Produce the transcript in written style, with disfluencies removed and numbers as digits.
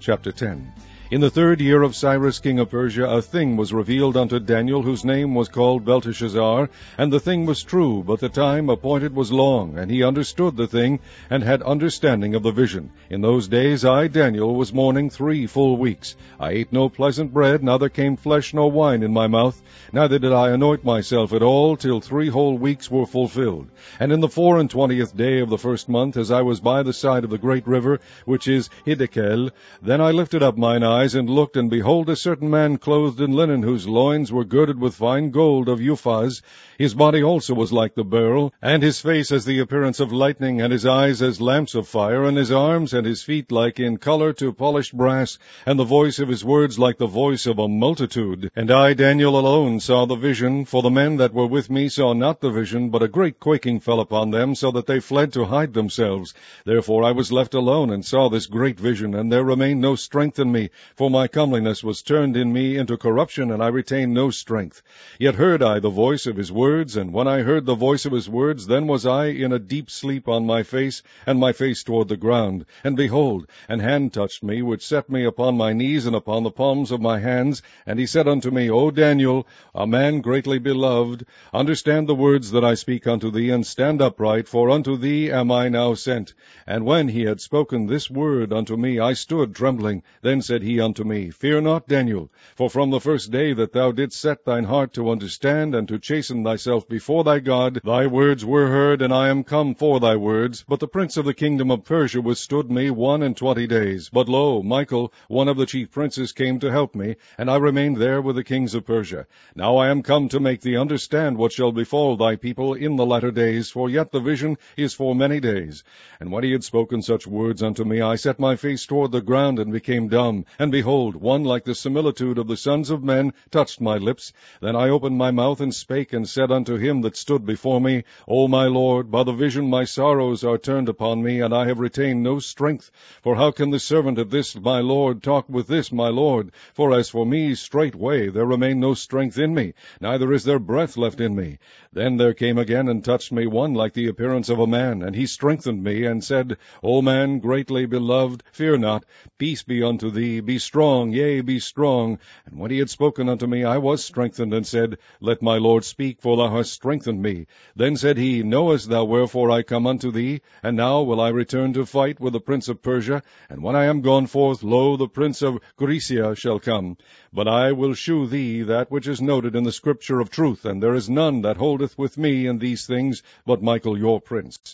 Chapter 10. In the 3rd year of Cyrus king of Persia, a thing was revealed unto Daniel, whose name was called Belteshazzar. And the thing was true, but the time appointed was long, and he understood the thing, and had understanding of the vision. In those days I, Daniel, was mourning 3 full weeks. I ate no pleasant bread, neither came flesh nor wine in my mouth, neither did I anoint myself at all, till 3 whole weeks were fulfilled. And in the 24th day of the 1st month, as I was by the side of the great river, which is Hiddekel, then I lifted up mine eyes, and looked, and behold, a certain man clothed in linen, whose loins were girded with fine gold of Uphaz. His body also was like the beryl, and his face as the appearance of lightning, and his eyes as lamps of fire, and his arms and his feet like in color to polished brass, and the voice of his words like the voice of a multitude. And I, Daniel, alone saw the vision, for the men that were with me saw not the vision, but a great quaking fell upon them, so that they fled to hide themselves. Therefore I was left alone, and saw this great vision, and there remained no strength in me, for my comeliness was turned in me into corruption, and I retained no strength. Yet heard I the voice of his words, and when I heard the voice of his words, then was I in a deep sleep on my face, and my face toward the ground. And behold, an hand touched me, which set me upon my knees and upon the palms of my hands. And he said unto me, O Daniel, a man greatly beloved, understand the words that I speak unto thee, and stand upright, for unto thee am I now sent. And when he had spoken this word unto me, I stood trembling. Then said he unto me, Fear not, Daniel, for from the first day that thou didst set thine heart to understand and to chasten thyself before thy God, thy words were heard, and I am come for thy words. But the prince of the kingdom of Persia withstood me 21 days. But lo, Michael, one of the chief princes, came to help me, and I remained there with the kings of Persia. Now I am come to make thee understand what shall befall thy people in the latter days, for yet the vision is for many days. And when he had spoken such words unto me, I set my face toward the ground, and became dumb. And behold, one like the similitude of the sons of men touched my lips. Then I opened my mouth and spake, and said unto him that stood before me, O my Lord, by the vision my sorrows are turned upon me, and I have retained no strength. For how can the servant of this my Lord talk with this my Lord? For as for me, straightway there remained no strength in me, neither is there breath left in me. Then there came again and touched me one like the appearance of a man, and he strengthened me, and said, O man greatly beloved, fear not, peace be unto thee, be strong, yea, be strong. And when he had spoken unto me, I was strengthened, and said, Let my Lord speak, for thou hast strengthened me. Then said he, Knowest thou wherefore I come unto thee? And now will I return to fight with the prince of Persia? And when I am gone forth, lo, the prince of Grecia shall come. But I will shew thee that which is noted in the scripture of truth, and there is none that holdeth with me in these things but Michael your prince.